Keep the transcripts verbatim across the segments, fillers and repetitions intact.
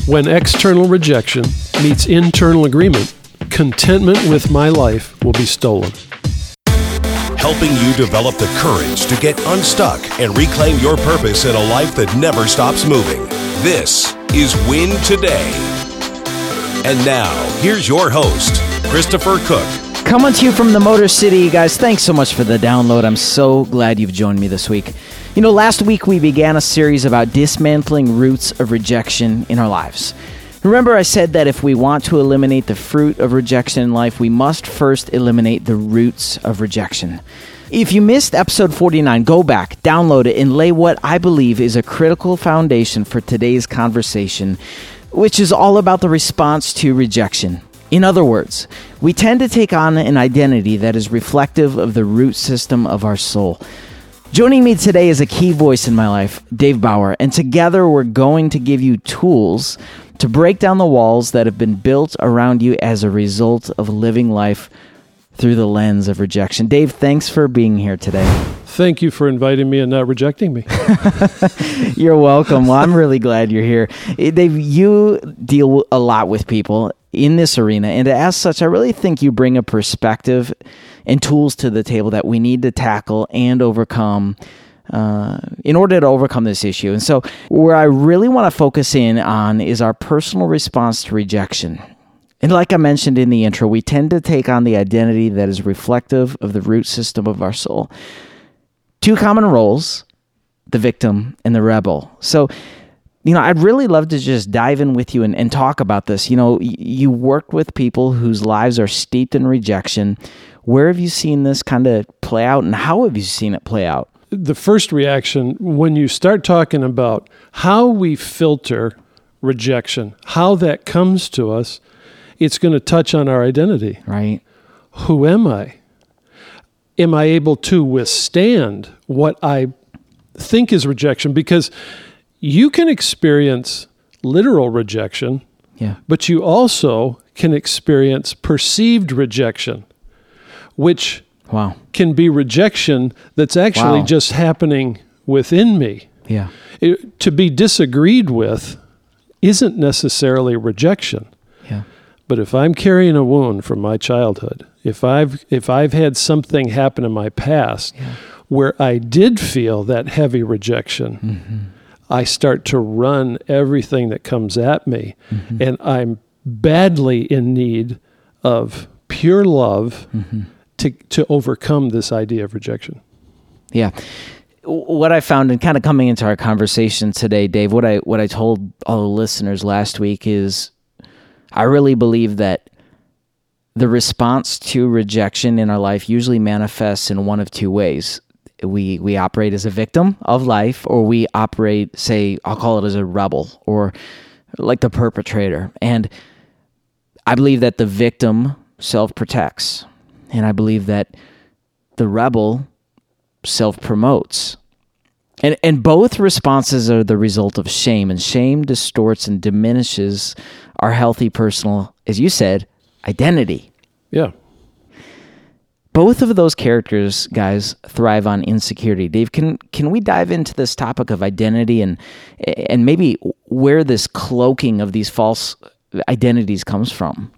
When external rejection meets internal agreement, contentment with my life will be stolen. Helping you develop the courage to get unstuck and reclaim your purpose in a life that never stops moving. This is Win Today. And now, here's your host, Christopher Cook. Coming to you from the Motor City, guys. Thanks so much for the download. I'm so glad you've joined me this week. You know, last week we began a series about dismantling roots of rejection in our lives. Remember, I said that if we want to eliminate the fruit of rejection in life, we must first eliminate the roots of rejection. If you missed episode forty-nine, go back, download it, and lay what I believe is a critical foundation for today's conversation, which is all about the response to rejection. In other words, we tend to take on an identity that is reflective of the root system of our soul. Joining me today is a key voice in my life, Dave Bauer, and together we're going to give you tools to break down the walls that have been built around you as a result of living life through the lens of rejection. Dave, thanks for being here today. Thank you for inviting me and not rejecting me. You're welcome. Well, I'm really glad you're here. Dave, you deal a lot with people in this arena, and as such, I really think you bring a perspective and tools to the table that we need to tackle and overcome uh, in order to overcome this issue. And so where I really want to focus in on is our personal response to rejection. And like I mentioned in the intro, we tend to take on the identity that is reflective of the root system of our soul. Two common roles, the victim and the rebel. So, you know, I'd really love to just dive in with you and, and talk about this. You know, y- you work with people whose lives are steeped in rejection. Where have you seen this kind of play out, and how have you seen it play out? The first reaction, when you start talking about how we filter rejection, how that comes to us, it's going to touch on our identity. Right. Who am I? Am I able to withstand what I think is rejection? Because you can experience literal rejection, yeah, but you also can experience perceived rejection, which wow. can be rejection that's actually Wow. just happening within me. Yeah. It, to be disagreed with isn't necessarily rejection. Yeah. But if I'm carrying a wound from my childhood, if I've if I've had something happen in my past Yeah. where I did feel that heavy rejection, Mm-hmm. I start to run everything that comes at me, Mm-hmm. and I'm badly in need of pure love Mm-hmm. to to overcome this idea of rejection. Yeah. What I found, and kind of coming into our conversation today, Dave, what I what I told all the listeners last week is I really believe that the response to rejection in our life usually manifests in one of two ways. We we operate as a victim of life, or we operate, say, I'll call it as a rebel, or like the perpetrator. And I believe that the victim self-protects, and I believe that the rebel self-promotes. And and both responses are the result of shame, and shame distorts and diminishes our healthy personal, as you said, identity. Yeah. Both of those characters, guys, thrive on insecurity. Dave, can can we dive into this topic of identity and and maybe where this cloaking of these false identities comes from?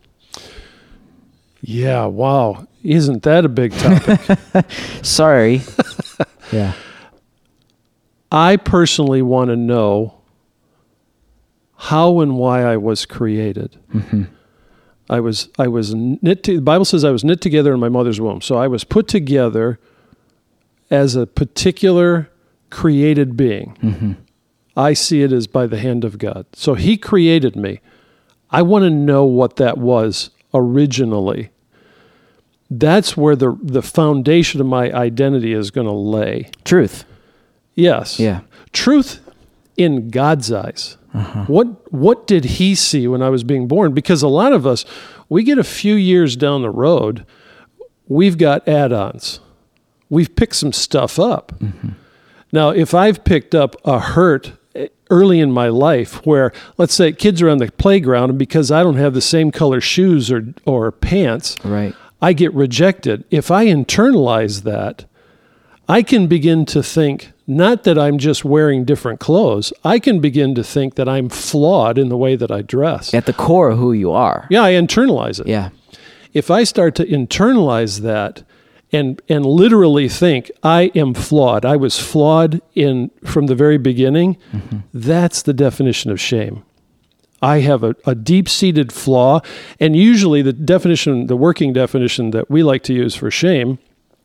Yeah, wow. Isn't that a big topic? Sorry. Yeah. I personally want to know how and why I was created. Mm-hmm. I was I was knit to, the Bible says I was knit together in my mother's womb. So I was put together as a particular created being. Mm-hmm. I see it as by the hand of God. So he created me. I want to know what that was originally. That's where the the foundation of my identity is going to lay. Truth. Yes. Yeah. Truth in God's eyes. Uh-huh. What what did he see when I was being born? Because a lot of us, we get a few years down the road, we've got add-ons. We've picked some stuff up. Mm-hmm. Now, if I've picked up a hurt early in my life where, let's say, kids are on the playground, and because I don't have the same color shoes or or pants, Right. I get rejected. If I internalize that, I can begin to think Not that I'm just wearing different clothes. I can begin to think that I'm flawed in the way that I dress. At the core of who you are. Yeah, I internalize it. Yeah. If I start to internalize that and and literally think I am flawed, I was flawed in from the very beginning, mm-hmm. that's the definition of shame. I have a, a deep-seated flaw, and usually the definition, the working definition that we like to use for shame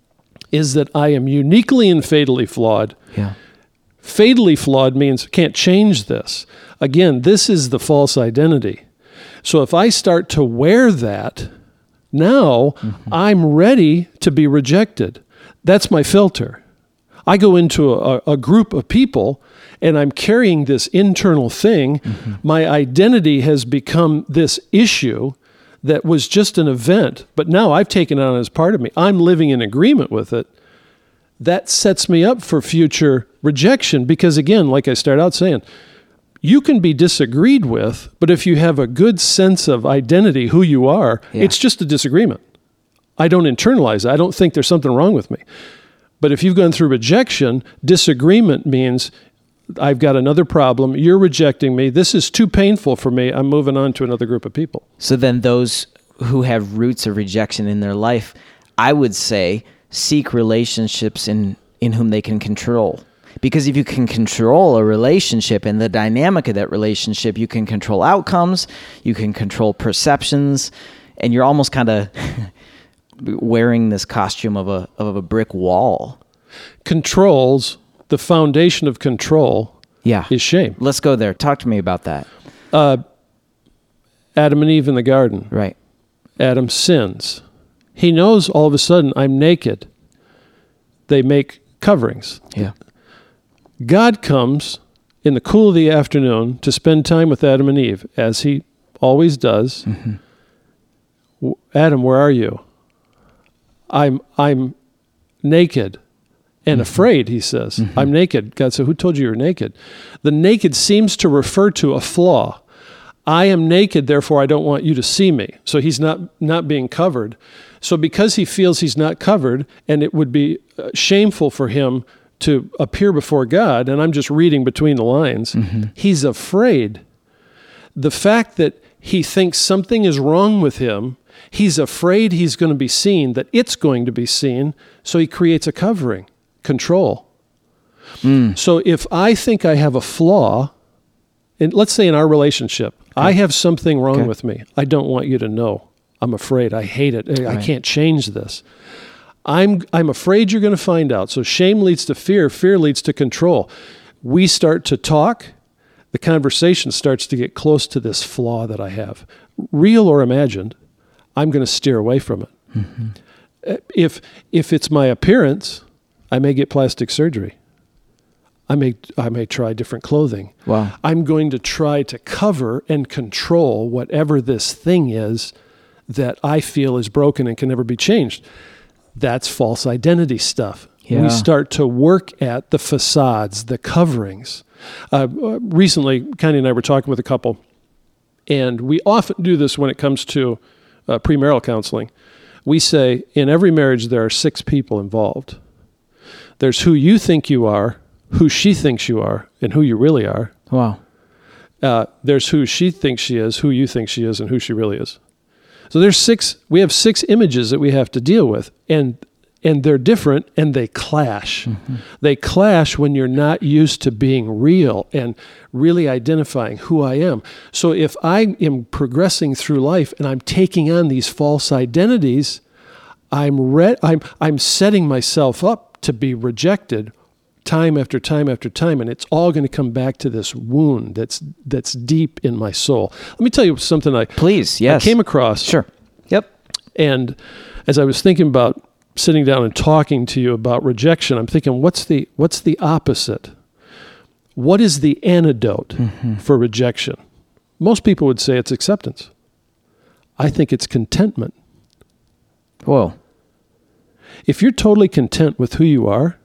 is that I am uniquely and fatally flawed. Yeah. Fatally flawed means can't change this. Again, this is the false identity. So if I start to wear that, now mm-hmm. I'm ready to be rejected. That's my filter. I go into a, a group of people and I'm carrying this internal thing. Mm-hmm. My identity has become this issue that was just an event, but now I've taken it on as part of me. I'm living in agreement with it. That sets me up for future rejection because, again, like I started out saying, you can be disagreed with, but if you have a good sense of identity, who you are, yeah. it's just a disagreement. I don't internalize it. I don't think there's something wrong with me. But if you've gone through rejection, disagreement means I've got another problem. You're rejecting me. This is too painful for me. I'm moving on to another group of people. So then those who have roots of rejection in their life, I would say, seek relationships in, in whom they can control. Because if you can control a relationship and the dynamic of that relationship, you can control outcomes, you can control perceptions, and you're almost kind of wearing this costume of a of a brick wall. Controls, the foundation of control yeah. is shame. Let's go there. Talk to me about that. Uh, Adam and Eve in the garden. Right. Adam sins. He knows all of a sudden I'm naked. They make coverings. Yeah. God comes in the cool of the afternoon to spend time with Adam and Eve, as he always does. Mm-hmm. Adam, where are you? I'm I'm naked and mm-hmm. afraid, he says. Mm-hmm. I'm naked. God said, who told you you were naked? The naked seems to refer to a flaw. I am naked, therefore I don't want you to see me. So he's not, not being covered. So because he feels he's not covered, and it would be shameful for him to appear before God, and I'm just reading between the lines, mm-hmm. he's afraid. The fact that he thinks something is wrong with him, he's afraid he's going to be seen, that it's going to be seen, so he creates a covering, control. Mm. So if I think I have a flaw, and let's say in our relationship, okay. I have something wrong okay. with me. I don't want you to know. I'm afraid. I hate it. I, right. I can't change this. I'm I'm afraid you're going to find out. So shame leads to fear. Fear leads to control. We start to talk. The conversation starts to get close to this flaw that I have. Real or imagined, I'm going to steer away from it. Mm-hmm. If if it's my appearance, I may get plastic surgery. I may I may try different clothing. Wow. I'm going to try to cover and control whatever this thing is that I feel is broken and can never be changed. That's false identity stuff. Yeah. We start to work at the facades, the coverings. Uh, recently, Connie and I were talking with a couple, and we often do this when it comes to uh, premarital counseling. We say, in every marriage, there are six people involved. There's who you think you are, who she thinks you are, and who you really are. Wow. Uh, there's who she thinks she is, who you think she is, and who she really is. So there's six, we have six images that we have to deal with, and and they're different, and they clash. Mm-hmm. They clash when you're not used to being real and really identifying who I am. So if I am progressing through life and I'm taking on these false identities, I'm re- I'm I'm setting myself up to be rejected time after time after time, and it's all going to come back to this wound that's that's deep in my soul. Let me tell you something I please yes I came across. Sure. Yep. And as I was thinking about sitting down and talking to you about rejection, I'm thinking, what's the what's the opposite? What is the antidote mm-hmm. for rejection? Most people would say it's acceptance. I think it's contentment. Whoa. If you're totally content with who you are,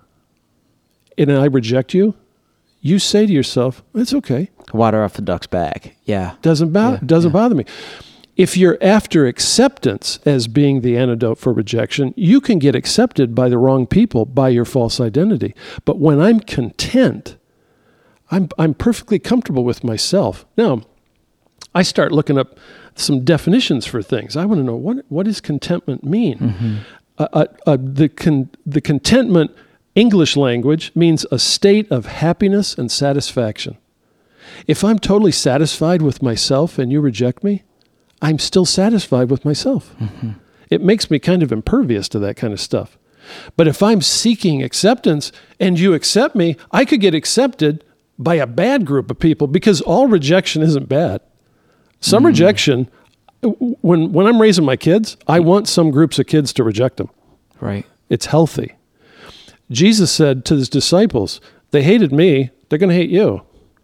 and I reject you, you say to yourself, it's okay. Water off the duck's back. Yeah. Doesn't, bo- yeah. doesn't yeah. bother me. If you're after acceptance as being the antidote for rejection, you can get accepted by the wrong people by your false identity. But when I'm content, I'm I'm perfectly comfortable with myself. Now, I start looking up some definitions for things. I want to know, what what does contentment mean? Mm-hmm. Uh, uh, uh, the con- the contentment English language means a state of happiness and satisfaction. If I'm totally satisfied with myself and you reject me, I'm still satisfied with myself. Mm-hmm. It makes me kind of impervious to that kind of stuff. But if I'm seeking acceptance and you accept me, I could get accepted by a bad group of people, because all rejection isn't bad. Some mm. rejection, when when I'm raising my kids, I want some groups of kids to reject them. Right. It's healthy. Jesus said to his disciples, they hated me, they're going to hate you.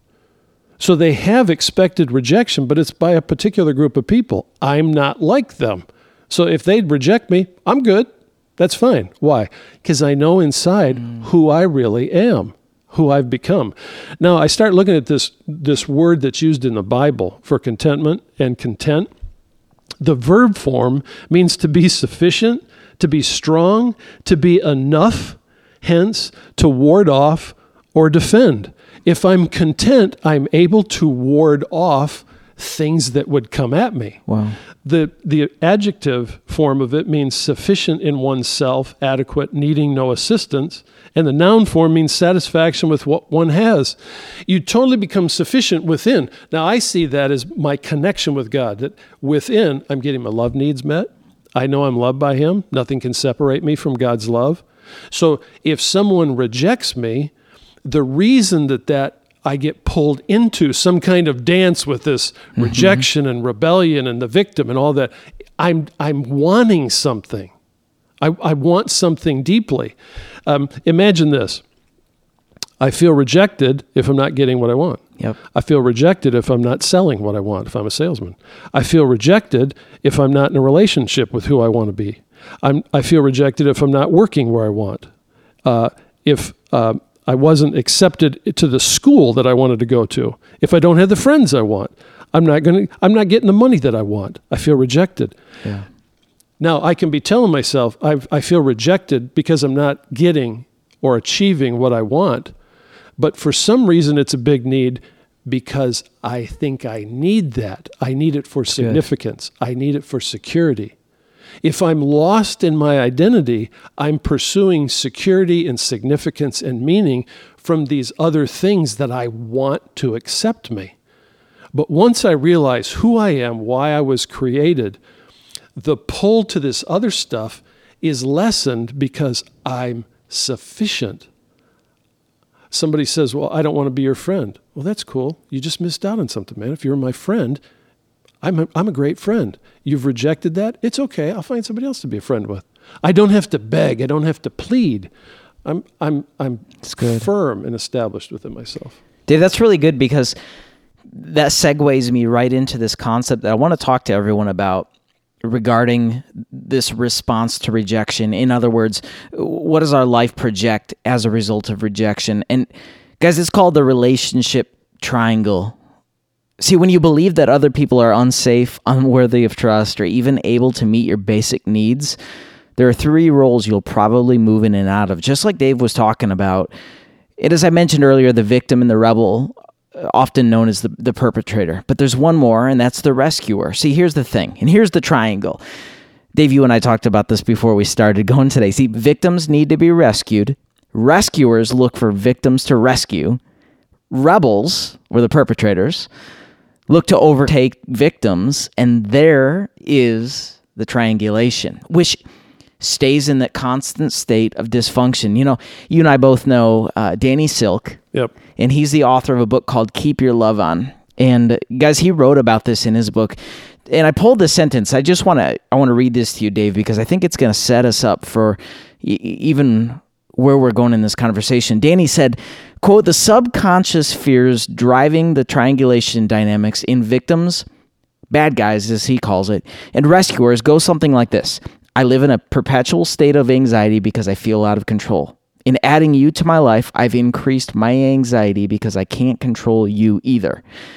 So they have expected rejection, but it's by a particular group of people. I'm not like them. So if they reject me, I'm good. That's fine. Why? Because I know inside mm. who I really am, who I've become. Now, I start looking at this, this word that's used in the Bible for contentment and content. The verb form means to be sufficient, to be strong, to be enough, hence to ward off or defend. If I'm content, I'm able to ward off things that would come at me. Wow. The the adjective form of it means sufficient in oneself, adequate, needing no assistance. And the noun form means satisfaction with what one has. You totally become sufficient within. Now, I see that as my connection with God, that within, I'm getting my love needs met. I know I'm loved by him. Nothing can separate me from God's love. So if someone rejects me, the reason that that I get pulled into some kind of dance with this mm-hmm. rejection and rebellion and the victim and all that, I'm I'm wanting something. I, I want something deeply. Um, imagine this. I feel rejected if I'm not getting what I want. Yep. I feel rejected if I'm not selling what I want, if I'm a salesman. I feel rejected if I'm not in a relationship with who I want to be. I'm, I feel rejected if I'm not working where I want. Uh, if uh, I wasn't accepted to the school that I wanted to go to. If I don't have the friends I want, I'm not going to, I'm not getting the money that I want. I feel rejected. Yeah. Now, I can be telling myself I I feel rejected because I'm not getting or achieving what I want, but for some reason it's a big need because I think I need that. I need it for significance. Good. I need it for security. If I'm lost in my identity, I'm pursuing security and significance and meaning from these other things that I want to accept me. But once I realize who I am, why I was created, the pull to this other stuff is lessened because I'm sufficient. Somebody says, well, I don't want to be your friend. Well, that's cool. You just missed out on something, man. If you're my friend, I'm a, I'm a great friend. You've rejected that? It's okay. I'll find somebody else to be a friend with. I don't have to beg. I don't have to plead. I'm I'm I'm firm and established within myself. Dave, that's really good, because that segues me right into this concept that I want to talk to everyone about regarding this response to rejection. In other words, what does our life project as a result of rejection? And guys, it's called the relationship triangle. See, when you believe that other people are unsafe, unworthy of trust, or even able to meet your basic needs, there are three roles you'll probably move in and out of, just like Dave was talking about. And as I mentioned earlier, the victim and the rebel, often known as the, the perpetrator. But there's one more, and that's the rescuer. See, here's the thing, and here's the triangle. Dave, you and I talked about this before we started going today. See, victims need to be rescued. Rescuers look for victims to rescue. Rebels, or the perpetrators, look to overtake victims, and there is the triangulation, which stays in that constant state of dysfunction. You know, you and I both know uh, Danny Silk. Yep. And he's the author of a book called Keep Your Love On. And guys, he wrote about this in his book. And I pulled this sentence. I just want to I want to read this to you, Dave, because I think it's going to set us up for e- even where we're going in this conversation. Danny said, quote, "The subconscious fears driving the triangulation dynamics in victims, bad guys as he calls it, and rescuers go something like this. I live in a perpetual state of anxiety because I feel out of control. In adding you to my life, I've increased my anxiety because I can't control you either.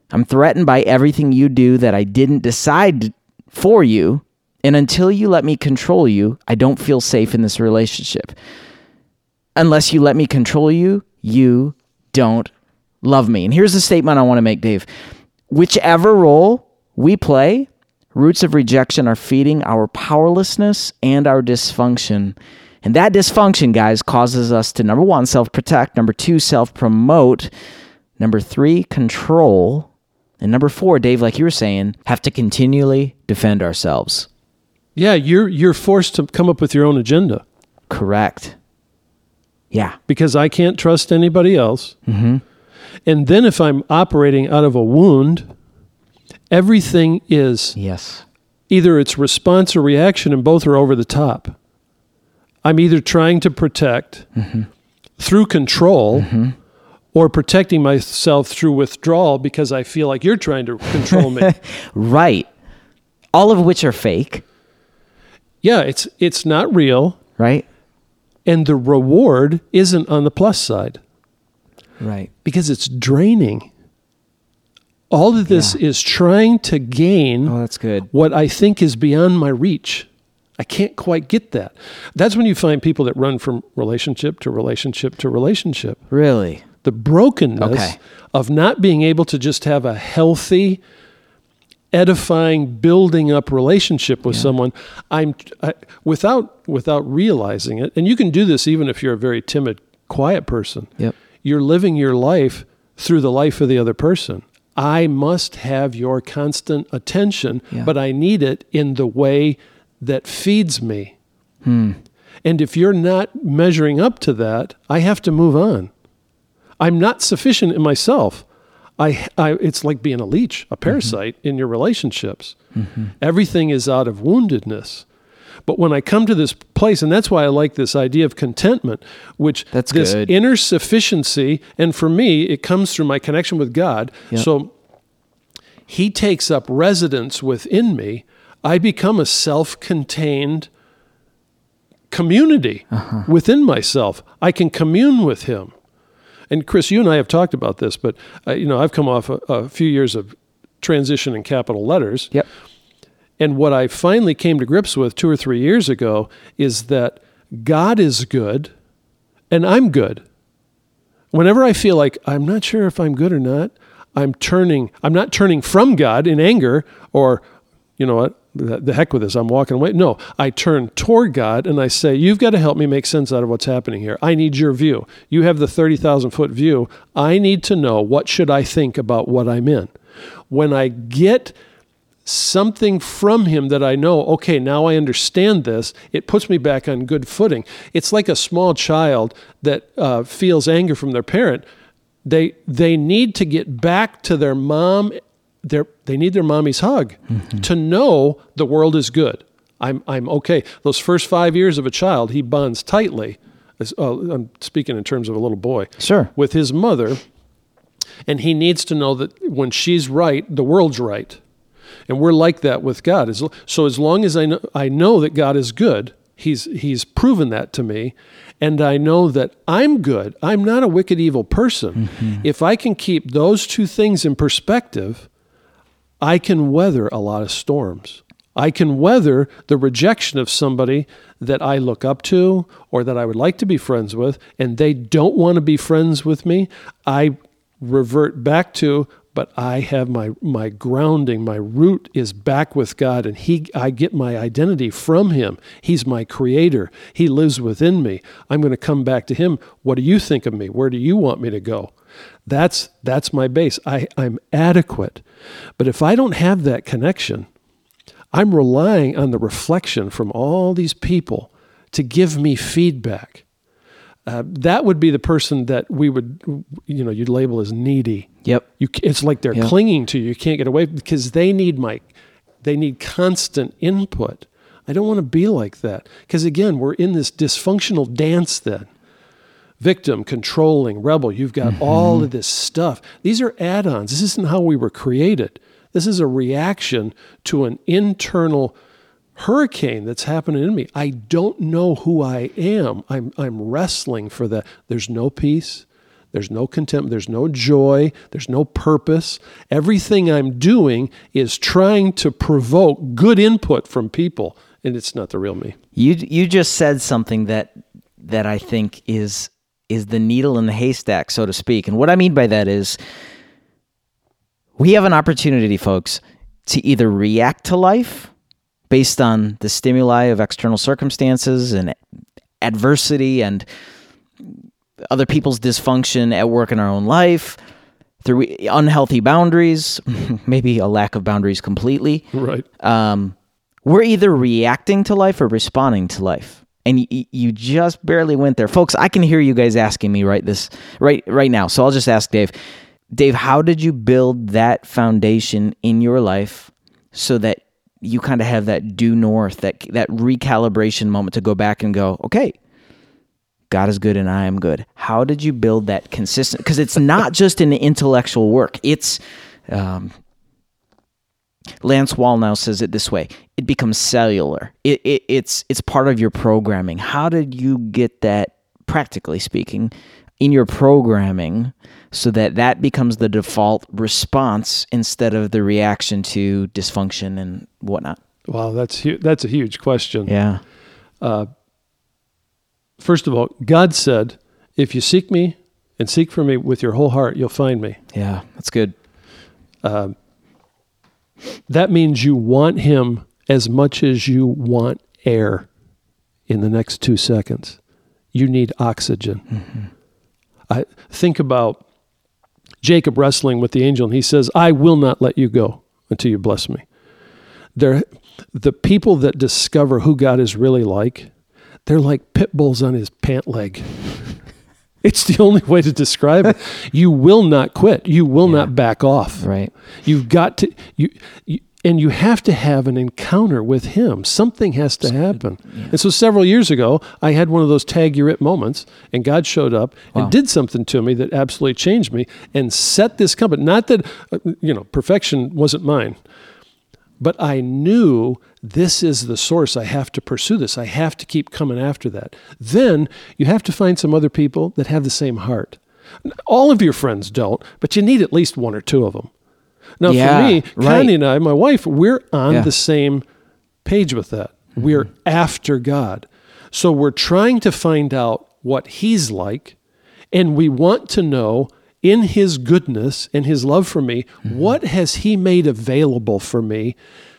I'm threatened by everything you do that I didn't decide for you. And until you let me control you, I don't feel safe in this relationship. Unless you let me control you, you don't love me. And here's the statement I want to make, Dave. Whichever role we play, roots of rejection are feeding our powerlessness and our dysfunction. And that dysfunction, guys, causes us to, number one, self-protect. Number two, self-promote. Number three, control. And number four, Dave, like you were saying, have to continually defend ourselves. Yeah, you're you're forced to come up with your own agenda. Correct. Yeah. Because I can't trust anybody else. Mm-hmm. And then if I'm operating out of a wound, everything is Yes. either it's response or reaction, and both are over the top. I'm either trying to protect mm-hmm. through control mm-hmm. or protecting myself through withdrawal because I feel like you're trying to control me. Right. All of which are fake. Yeah, it's it's not real. Right. And the reward isn't on the plus side. Right. Because it's draining. All of this Yeah. is trying to gain Oh, that's good. what I think is beyond my reach. I can't quite get that. That's when you find people that run from relationship to relationship to relationship. Really? The brokenness Okay. of not being able to just have a healthy, edifying, building up relationship with Yeah. someone. I'm I, without without realizing it, and you can do this even if you're a very timid, quiet person. Yep. You're living your life through the life of the other person. I must have your constant attention, Yeah. but I need it in the way that feeds me. Hmm. And if you're not measuring up to that, I have to move on. I'm not sufficient in myself. I, I it's like being a leech, a parasite mm-hmm. in your relationships. Mm-hmm. Everything is out of woundedness. But when I come to this place, and that's why I like this idea of contentment, which That's this good. inner sufficiency, and for me, it comes through my connection with God. Yep. So he takes up residence within me. I become a self-contained community uh-huh. within myself. I can commune with him. And Chris, you and I have talked about this, but uh, you know, I've come off a, a few years of transition in capital letters. Yep. And what I finally came to grips with two or three years ago is that God is good and I'm good. Whenever I feel like I'm not sure if I'm good or not, I'm turning, I'm not turning from God in anger or, you know what, the, the heck with this, I'm walking away. No, I turn toward God and I say, you've got to help me make sense out of what's happening here. I need your view. You have the thirty thousand foot view. I need to know, what should I think about what I'm in? When I get something from him that I know, okay, now I understand this, it puts me back on good footing. It's like a small child that uh, feels anger from their parent. They they need to get back to their mom. Their, they need their mommy's hug mm-hmm. to know the world is good. I'm I'm okay. Those first five years of a child, he bonds tightly, as, uh, I'm speaking in terms of a little boy, Sure. with his mother, and he needs to know that when she's right, the world's right. And we're like that with God. So as long as I know, I know that God is good, he's he's proven that to me, and I know that I'm good. I'm not a wicked, evil person. Mm-hmm. If I can keep those two things in perspective, I can weather a lot of storms. I can weather the rejection of somebody that I look up to or that I would like to be friends with, and they don't want to be friends with me. I revert back to, but I have my my grounding, my root is back with God, and he I get my identity from him. He's my creator. He lives within me. I'm going to come back to him. What do you think of me? Where do you want me to go? That's that's my base. I, I'm adequate. But if I don't have that connection, I'm relying on the reflection from all these people to give me feedback. Uh, that would be the person that we would, you know, you'd label as needy. Yep. You, it's like they're Yep. clinging to you. You can't get away because they need my, they need constant input. I don't want to be like that because again, we're in this dysfunctional dance then. Victim, controlling, rebel. You've got mm-hmm. all of this stuff. These are add-ons. This isn't how we were created. This is a reaction to an internal hurricane that's happening in me. I don't know who I am. I'm I'm wrestling for that. There's no peace. there's no contentment, there's no joy, there's no purpose. Everything I'm doing is trying to provoke good input from people, and it's not the real me. You you just said something that that I think is is the needle in the haystack, so to speak. And what I mean by that is we have an opportunity, folks, to either react to life based on the stimuli of external circumstances and adversity and other people's dysfunction at work in our own life, through unhealthy boundaries, maybe a lack of boundaries completely. Right. Um, we're either reacting to life or responding to life. And you, you just barely went there. Folks, I can hear you guys asking me right this right right now. So I'll just ask Dave. Dave, how did you build that foundation in your life so that you kind of have that due north, that that recalibration moment to go back and go, okay, God is good and I am good. How did you build that consistent? Because it's not just an intellectual work. It's, um, Lance Wallnau says it this way, it becomes cellular. It, it, it's it's part of your programming. How did you get that, practically speaking, in your programming so that that becomes the default response instead of the reaction to dysfunction and whatnot? Wow, that's hu- that's a huge question. Yeah. Uh, first of all, God said, if you seek me and seek for me with your whole heart, you'll find me. Yeah, that's good. Uh, that means you want him as much as you want air in the next two seconds. You need oxygen. Mm-hmm. I think about Jacob wrestling with the angel, and he says, I will not let you go until you bless me. They're, the people that discover who God is really like, they're like pit bulls on his pant leg. It's the only way to describe it. You will not quit. You will yeah. not back off. Right. You've got to, you, you and you have to have an encounter with him. Something has to happen. Yeah. And so several years ago, I had one of those tag your it moments, and God showed up wow. and did something to me that absolutely changed me and set this company. Not that, you know, perfection wasn't mine, but I knew this is the source. I have to pursue this. I have to keep coming after that. Then you have to find some other people that have the same heart. All of your friends don't, but you need at least one or two of them. Now, yeah, for me, right. Connie and I, my wife, we're on yeah. the same page with that. Mm-hmm. We're after God. So we're trying to find out what he's like, and we want to know in his goodness and his love for me, mm-hmm. what has he made available for me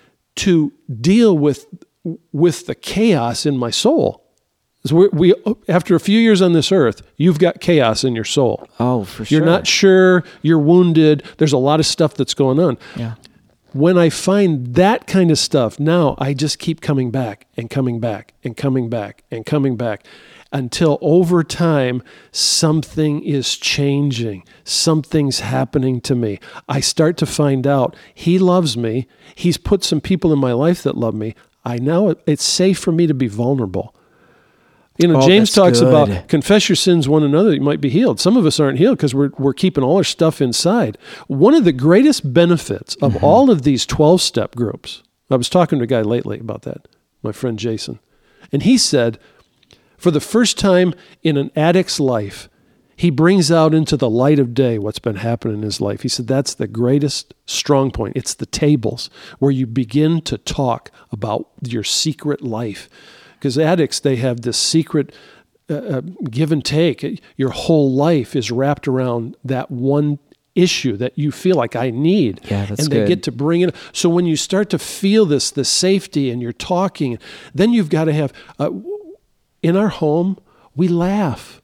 to deal with with the chaos in my soul? So we, we after a few years on this earth, you've got chaos in your soul. Oh, for sure. You're not sure, you're wounded, there's a lot of stuff that's going on. Yeah. When I find that kind of stuff, now I just keep coming back and coming back and coming back and coming back until over time, something is changing. Something's happening to me. I start to find out he loves me. He's put some people in my life that love me. I now, it's safe for me to be vulnerable. You know, oh, James talks good. about confess your sins one another, you might be healed. Some of us aren't healed because we're we're keeping all our stuff inside. One of the greatest benefits of mm-hmm. all of these twelve-step groups, I was talking to a guy lately about that, my friend Jason, and he said, for the first time in an addict's life, he brings out into the light of day what's been happening in his life. He said that's the greatest strong point. It's the tables where you begin to talk about your secret life. Because addicts, they have this secret uh, uh, give and take. Your whole life is wrapped around that one issue that you feel like I need. Yeah, that's and they good. get to bring it. So when you start to feel this, the safety, and you're talking, then you've got to have, uh, in our home, we laugh.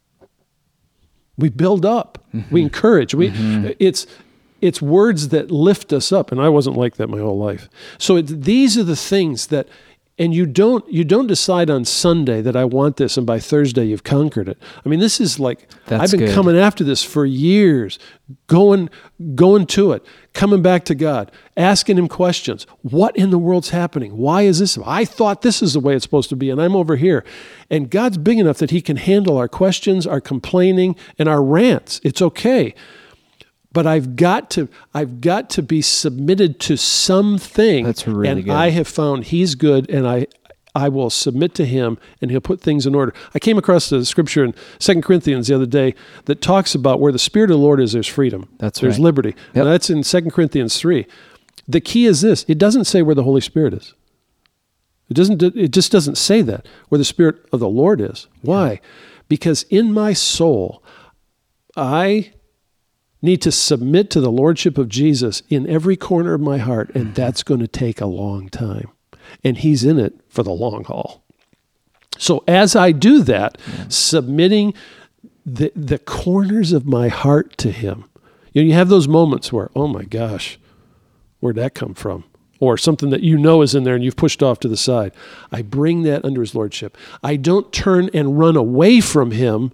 We build up. Mm-hmm. We encourage. We mm-hmm. It's it's words that lift us up. And I wasn't like that my whole life. So it, these are the things that, and you don't you don't decide on Sunday that I want this, and by Thursday you've conquered it. I mean, this is like, That's I've been good. coming after this for years, going going to it, coming back to God, asking him questions. What in the world's happening? Why is this? I thought this is the way it's supposed to be, and I'm over here. And God's big enough that he can handle our questions, our complaining, and our rants. It's okay. But I've got to, I've got to be submitted to something. That's really and good. I have found he's good, and I, I will submit to him and he'll put things in order. I came across the scripture in Second Corinthians the other day that talks about where the Spirit of the Lord is, there's freedom. That's there's right. liberty. Yep. And that's in Second Corinthians three. The key is this. It doesn't say where the Holy Spirit is. It doesn't. It just doesn't say that, where the Spirit of the Lord is. Why? Because in my soul, I need to submit to the Lordship of Jesus in every corner of my heart, and that's going to take a long time. And he's in it for the long haul. So as I do that, yeah. submitting the the corners of my heart to him, you know, you have those moments where, oh my gosh, where'd that come from? Or something that you know is in there and you've pushed off to the side. I bring that under his lordship. I don't turn and run away from him.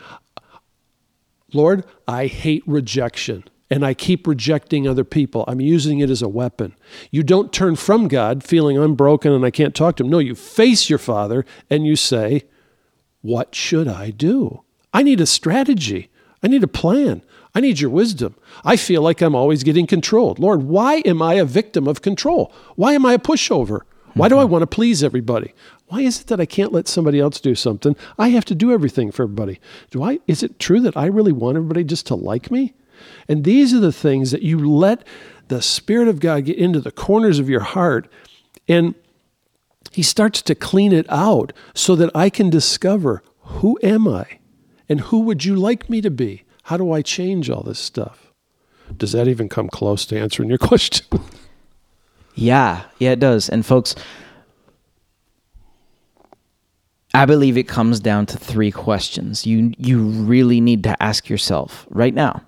Lord, I hate rejection. And I keep rejecting other people. I'm using it as a weapon. You don't turn from God feeling I'm broken and I can't talk to him. No, you face your Father and you say, what should I do? I need a strategy. I need a plan. I need your wisdom. I feel like I'm always getting controlled. Lord, why am I a victim of control? Why am I a pushover? Why do I want to please everybody? Why is it that I can't let somebody else do something? I have to do everything for everybody. Do I? Is it true that I really want everybody just to like me? And these are the things that you let the Spirit of God get into the corners of your heart, and he starts to clean it out so that I can discover, who am I? And who would you like me to be? How do I change all this stuff? Does that even come close to answering your question? Yeah, yeah, it does. And folks, I believe it comes down to three questions you you really need to ask yourself right now.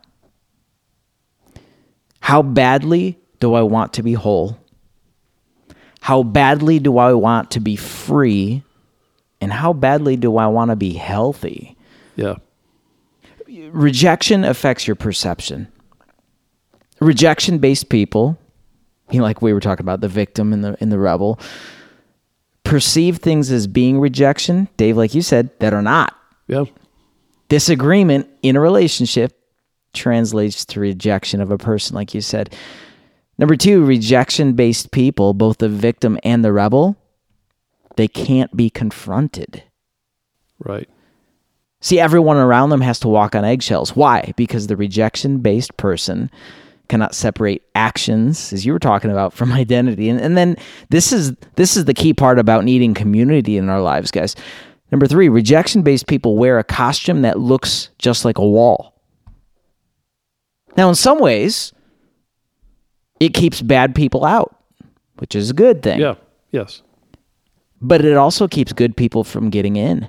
How badly do I want to be whole? How badly do I want to be free? And how badly do I want to be healthy? Yeah. Rejection affects your perception. Rejection-based people, you know, like we were talking about, the victim and the and the rebel, perceive things as being rejection, Dave, like you said, that are not. Yeah. Disagreement in a relationship translates to rejection of a person, like you said. Number two, rejection-based people, both the victim and the rebel, they can't be confronted. Right. See, everyone around them has to walk on eggshells. Why? Because the rejection-based person cannot separate actions, as you were talking about, from identity. And, and then this is this is the key part about needing community in our lives, guys. Number three, rejection-based people wear a costume that looks just like a wall. Now, in some ways, it keeps bad people out, which is a good thing. Yeah, yes. But it also keeps good people from getting in.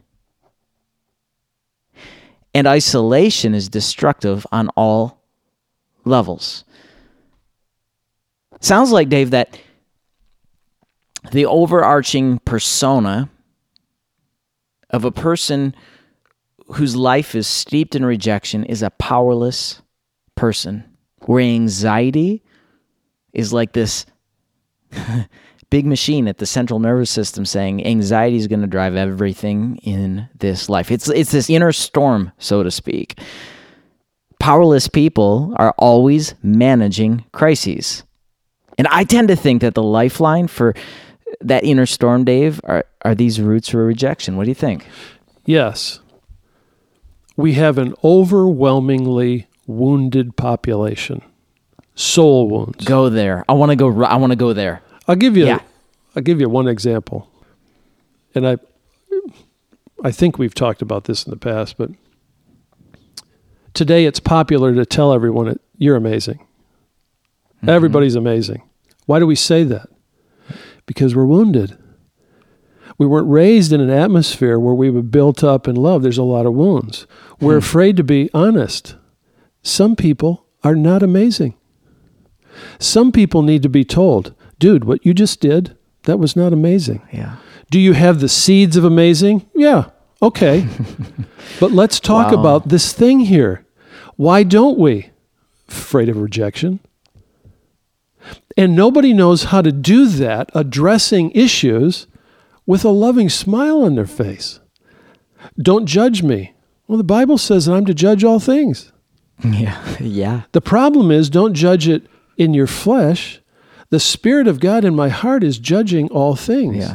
And isolation is destructive on all levels. Sounds like, Dave, that the overarching persona of a person whose life is steeped in rejection is a powerless person, where anxiety is like this big machine at the central nervous system saying anxiety is going to drive everything in this life. It's it's this inner storm, so to speak. Powerless people are always managing crises. And I tend to think that the lifeline for that inner storm, Dave, are, are these roots of rejection. What do you think? Yes. We have an overwhelmingly wounded population. Soul wounds. Go there. I want to go I want to go there. I'll give you Yeah. I'll give you one example. And I I think we've talked about this in the past, but today it's popular to tell everyone that you're amazing. Mm-hmm. Everybody's amazing. Why do we say that? Because we're wounded. We weren't raised in an atmosphere where we were built up in love. There's a lot of wounds. We're hmm. afraid to be honest. Some people are not amazing. Some people need to be told, dude, what you just did, that was not amazing. Yeah. Do you have the seeds of amazing? Yeah. Okay. But let's talk Wow. about this thing here. Why don't we? Afraid of rejection. And nobody knows how to do that, addressing issues with a loving smile on their face. Don't judge me. Well, the Bible says that I'm to judge all things. Yeah. Yeah. The problem is, don't judge it in your flesh. The Spirit of God in my heart is judging all things. Yeah.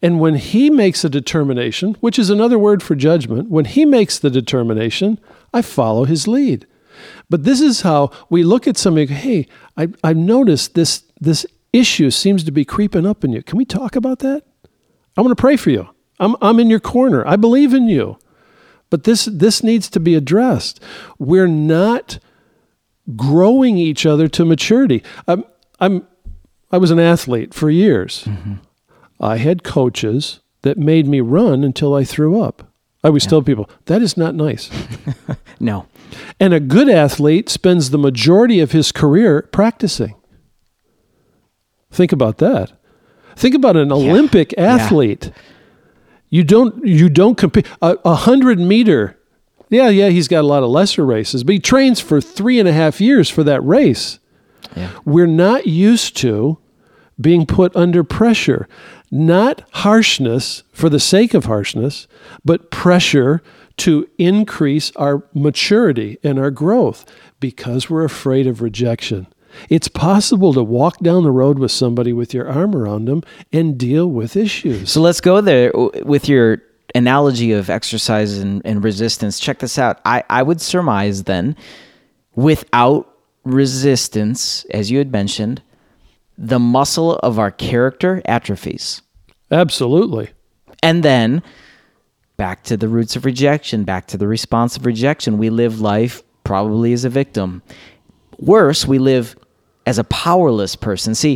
And when he makes a determination, which is another word for judgment, when he makes the determination, I follow his lead. But this is how we look at somebody, hey, I, I've noticed this, this issue seems to be creeping up in you. Can we talk about that? I want to pray for you. I'm, I'm in your corner. I believe in you. But this, this needs to be addressed. We're not growing each other to maturity. I'm, I'm, I was an athlete for years. Mm-hmm. I had coaches that made me run until I threw up. I always yeah. tell people, that is not nice. No. And a good athlete spends the majority of his career practicing. Think about that. Think about an yeah. Olympic athlete. Yeah. You don't you don't compete. A, a hundred meter, yeah, yeah, he's got a lot of lesser races, but he trains for three and a half years for that race. Yeah. We're not used to being put under pressure. Not harshness for the sake of harshness, but pressure to increase our maturity and our growth because we're afraid of rejection. It's possible to walk down the road with somebody with your arm around them and deal with issues. So let's go there with your analogy of exercise and, and resistance. Check this out. I, I would surmise then, without resistance, as you had mentioned, the muscle of our character atrophies. Absolutely. And then back to the roots of rejection, back to the response of rejection. We live life probably as a victim. Worse, we live as a powerless person. See,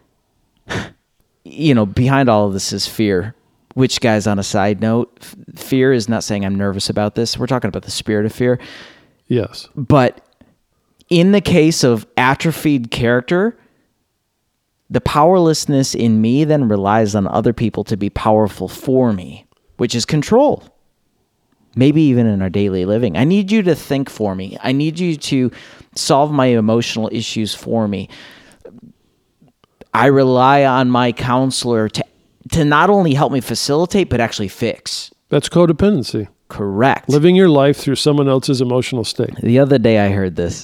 you know, behind all of this is fear, which, guys, on a side note, f- fear is not saying I'm nervous about this. We're talking about the spirit of fear. Yes. But in the case of atrophied character, the powerlessness in me then relies on other people to be powerful for me, which is control. Maybe even in our daily living. I need you to think for me. I need you to solve my emotional issues for me. I rely on my counselor to, to not only help me facilitate, but actually fix. That's codependency. Correct. Living your life through someone else's emotional state. The other day I heard this.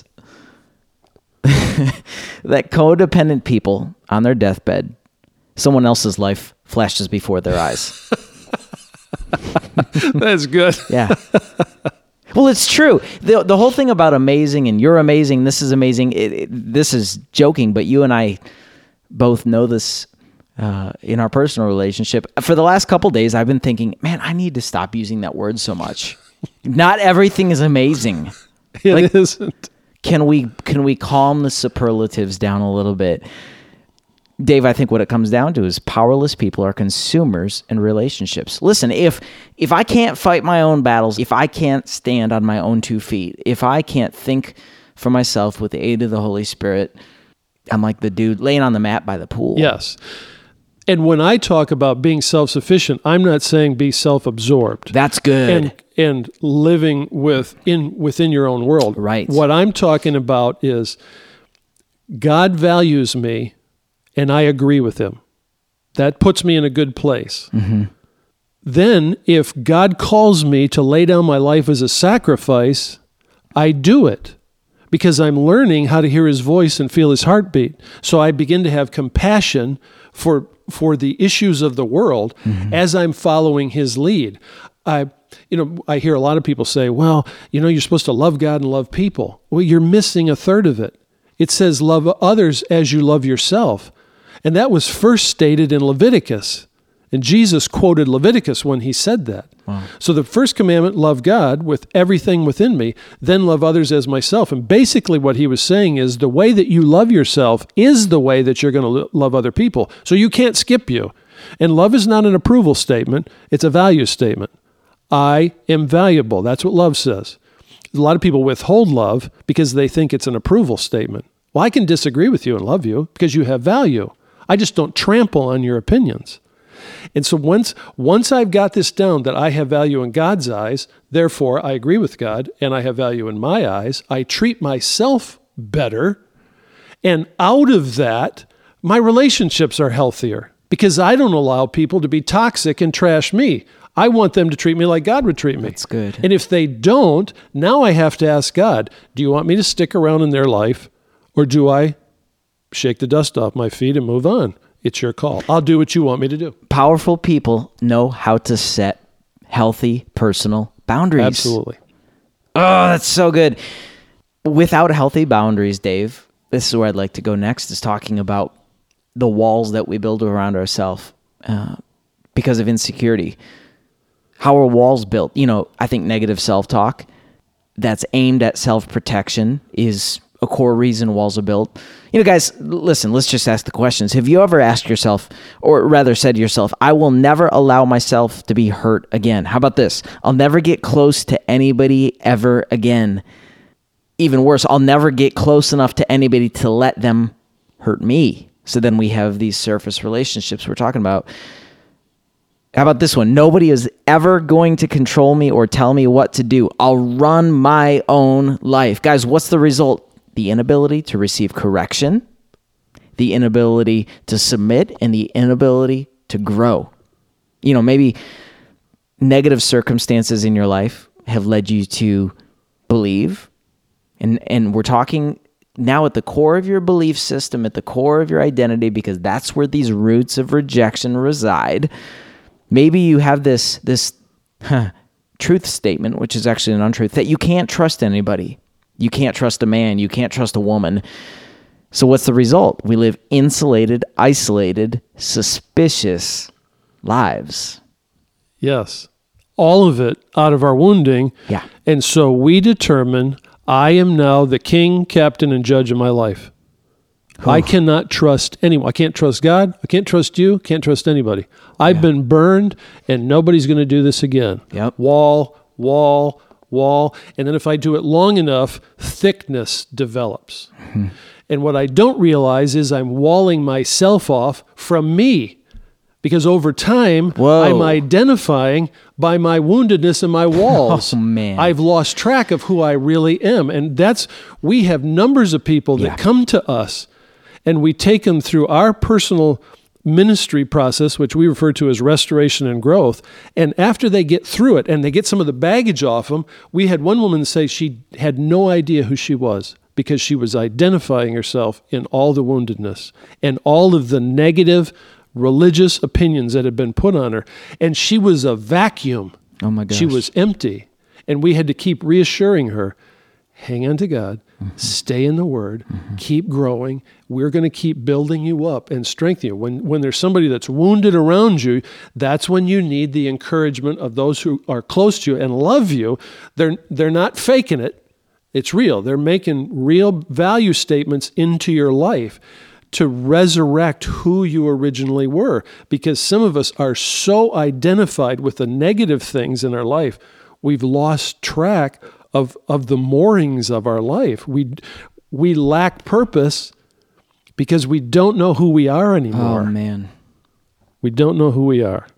That codependent people on their deathbed, someone else's life flashes before their eyes. That's good. Yeah. Well, it's true. The the whole thing about amazing and you're amazing, this is amazing, it, it, this is joking, but you and I both know this uh, in our personal relationship. For the last couple days, I've been thinking, man, I need to stop using that word so much. Not everything is amazing. It like, isn't. Can we can we calm the superlatives down a little bit? Dave, I think what it comes down to is powerless people are consumers in relationships. Listen, if if I can't fight my own battles, if I can't stand on my own two feet, if I can't think for myself with the aid of the Holy Spirit, I'm like the dude laying on the mat by the pool. Yes. And when I talk about being self-sufficient, I'm not saying be self-absorbed. That's good. And and living with in within your own world. Right. What I'm talking about is God values me and I agree with him. That puts me in a good place. Mm-hmm. Then if God calls me to lay down my life as a sacrifice, I do it because I'm learning how to hear his voice and feel his heartbeat. So I begin to have compassion for for the issues of the world mm-hmm. as I'm following his lead. I, you know, I hear a lot of people say, well, you know, you're supposed to love God and love people. Well, you're missing a third of it. It says love others as you love yourself. And that was first stated in Leviticus. And Jesus quoted Leviticus when he said that. Wow. So the first commandment, love God with everything within me, then love others as myself. And basically what he was saying is the way that you love yourself is the way that you're going to lo- love other people. So you can't skip you. And love is not an approval statement. It's a value statement. I am valuable. That's what love says. A lot of people withhold love because they think it's an approval statement. Well, I can disagree with you and love you because you have value. I just don't trample on your opinions. And so once once I've got this down that I have value in God's eyes, therefore I agree with God and I have value in my eyes, I treat myself better. And out of that, my relationships are healthier because I don't allow people to be toxic and trash me. I want them to treat me like God would treat me. That's good. And if they don't, now I have to ask God, do you want me to stick around in their life or do I shake the dust off my feet and move on? It's your call. I'll do what you want me to do. Powerful people know how to set healthy personal boundaries. Absolutely. Oh, that's so good. Without healthy boundaries, Dave, this is where I'd like to go next, is talking about the walls that we build around ourselves uh, because of insecurity. How are walls built? You know, I think negative self-talk that's aimed at self-protection is a core reason walls are built. You know, guys, listen, let's just ask the questions. Have you ever asked yourself, or rather said to yourself, I will never allow myself to be hurt again? How about this? I'll never get close to anybody ever again. Even worse, I'll never get close enough to anybody to let them hurt me. So then we have these surface relationships we're talking about. How about this one? Nobody is ever going to control me or tell me what to do. I'll run my own life. Guys, what's the result? The inability to receive correction, the inability to submit, and the inability to grow. You know, maybe negative circumstances in your life have led you to believe, and, and we're talking now at the core of your belief system, at the core of your identity, because that's where these roots of rejection reside. Maybe you have this, this huh, truth statement, which is actually an untruth, that you can't trust anybody. You can't trust a man. You can't trust a woman. So what's the result? We live insulated, isolated, suspicious lives. Yes. All of it out of our wounding. Yeah. And so we determine, I am now the king, captain, and judge of my life. Ooh. I cannot trust anyone. I can't trust God. I can't trust you. Can't trust anybody. I've yeah. been burned, and nobody's going to do this again. Yep. Wall, wall, wall. And then if I do it long enough, thickness develops. Mm-hmm. And what I don't realize is I'm walling myself off from me, because over time, Whoa. I'm identifying by my woundedness and my walls. Oh, man. I've lost track of who I really am. And that's, we have numbers of people that Yeah. come to us, and we take them through our personal ministry process, which we refer to as restoration and growth. And after they get through it and they get some of the baggage off them, we had one woman say she had no idea who she was, because she was identifying herself in all the woundedness and all of the negative religious opinions that had been put on her. And she was a vacuum. Oh my gosh. She was empty. And we had to keep reassuring her, hang on to God, mm-hmm. stay in the Word, mm-hmm. keep growing. We're going to keep building you up and strengthening you. When when there's somebody that's wounded around you, that's when you need the encouragement of those who are close to you and love you. They're they're not faking it. It's real. They're making real value statements into your life to resurrect who you originally were. Because some of us are so identified with the negative things in our life, we've lost track of of the moorings of our life. We we lack purpose because we don't know who we are anymore. Oh, man. We don't know who we are.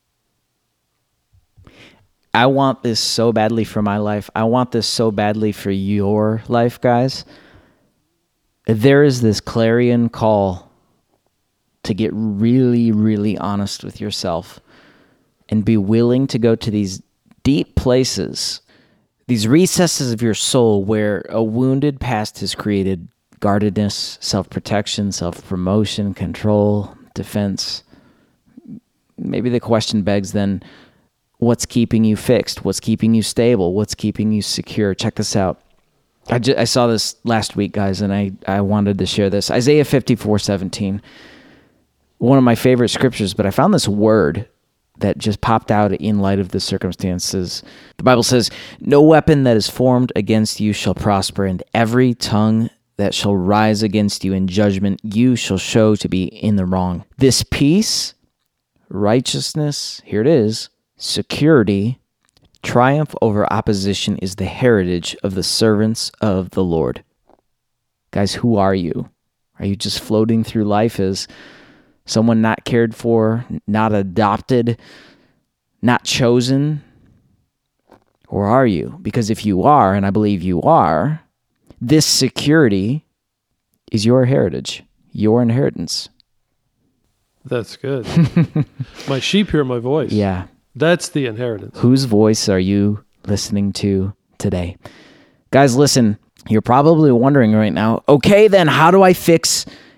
I want this so badly for my life. I want this so badly for your life, guys. There is this clarion call to get really, really honest with yourself and be willing to go to these deep places, these recesses of your soul where a wounded past has created guardedness, self-protection, self-promotion, control, defense. Maybe the question begs then, what's keeping you fixed? What's keeping you stable? What's keeping you secure? Check this out. I, just, I saw this last week, guys, and I, I wanted to share this. Isaiah fifty-four seventeen, one of my favorite scriptures, but I found this word that just popped out in light of the circumstances. The Bible says, no weapon that is formed against you shall prosper, and every tongue that shall rise against you in judgment you shall show to be in the wrong. This peace, righteousness, here it is, security, triumph over opposition is the heritage of the servants of the Lord. Guys, who are you? Are you just floating through life as someone not cared for, not adopted, not chosen? Or are you? Because if you are, and I believe you are, this security is your heritage, your inheritance. That's good. My sheep hear my voice. Yeah. That's the inheritance. Whose voice are you listening to today? Guys, listen, you're probably wondering right now, okay, then how do I fix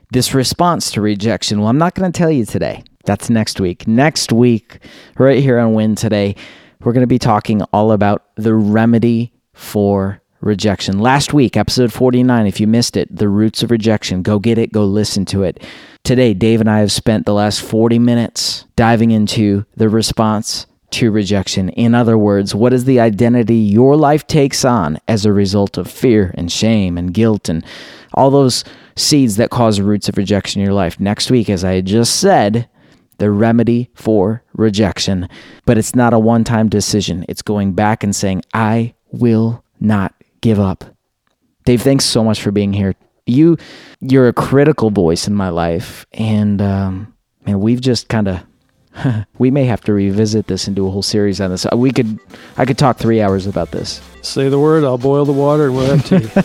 this response to rejection? Well, I'm not going to tell you today. That's next week. Next week, right here on Win Today, we're going to be talking all about the remedy for rejection. Last week, episode forty-nine, if you missed it, the roots of rejection, go get it, go listen to it. Today, Dave and I have spent the last forty minutes diving into the response to rejection. In other words, what is the identity your life takes on as a result of fear and shame and guilt and all those seeds that cause roots of rejection in your life. Next week, as I had just said, the remedy for rejection. But it's not a one-time decision. It's going back and saying, I will not give up. Dave, thanks so much for being here. You, you're a critical voice in my life, and um, man, we've just kind of, we may have to revisit this and do a whole series on this. We could, I could talk three hours about this. Say the word, I'll boil the water, and we'll have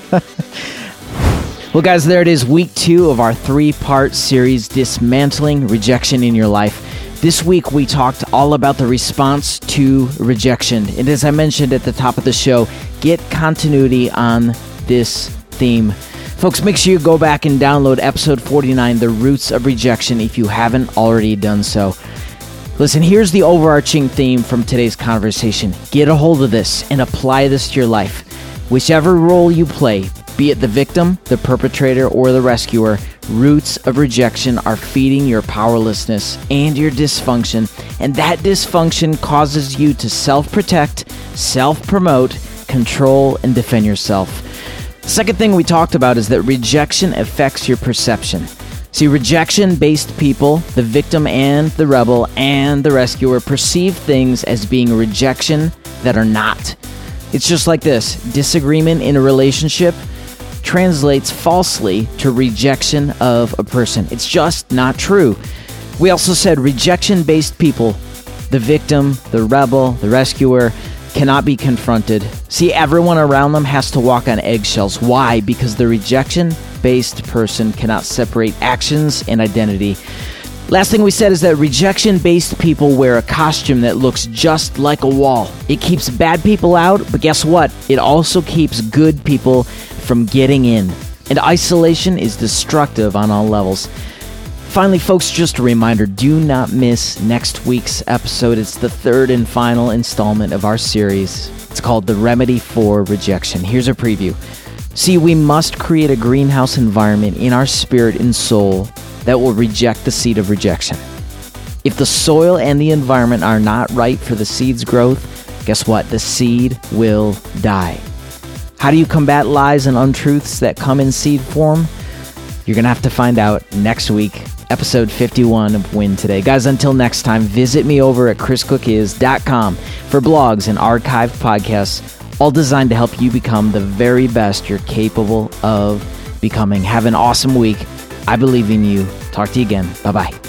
tea. Well, guys, there it is, week two of our three-part series, Dismantling Rejection in Your Life. This week, we talked all about the response to rejection. And as I mentioned at the top of the show, get continuity on this theme. Folks, make sure you go back and download episode forty-nine, The Roots of Rejection, if you haven't already done so. Listen, here's the overarching theme from today's conversation. Get a hold of this and apply this to your life. Whichever role you play, be it the victim, the perpetrator, or the rescuer, roots of rejection are feeding your powerlessness and your dysfunction, and that dysfunction causes you to self-protect, self-promote, control, and defend yourself. The second thing we talked about is that rejection affects your perception. See, rejection-based people, the victim and the rebel and the rescuer, perceive things as being rejection that are not. It's just like this. Disagreement in a relationship translates falsely to rejection of a person. It's just not true. We also said rejection-based people, the victim, the rebel, the rescuer, cannot be confronted. See, everyone around them has to walk on eggshells. Why? Because the rejection-based person cannot separate actions and identity. Last thing we said is that rejection-based people wear a costume that looks just like a wall. It keeps bad people out, but guess what? It also keeps good people from getting in. And isolation is destructive on all levels. Finally, folks, just a reminder, do not miss next week's episode. It's the third and final installment of our series. It's called The Remedy for Rejection. Here's a preview. See, we must create a greenhouse environment in our spirit and soul that will reject the seed of rejection. If the soil and the environment are not right for the seed's growth, guess what? The seed will die. How do you combat lies and untruths that come in seed form? You're going to have to find out next week, episode fifty-one of Win Today. Guys, until next time, visit me over at chris cook is dot com for blogs and archived podcasts, all designed to help you become the very best you're capable of becoming. Have an awesome week. I believe in you. Talk to you again. Bye-bye.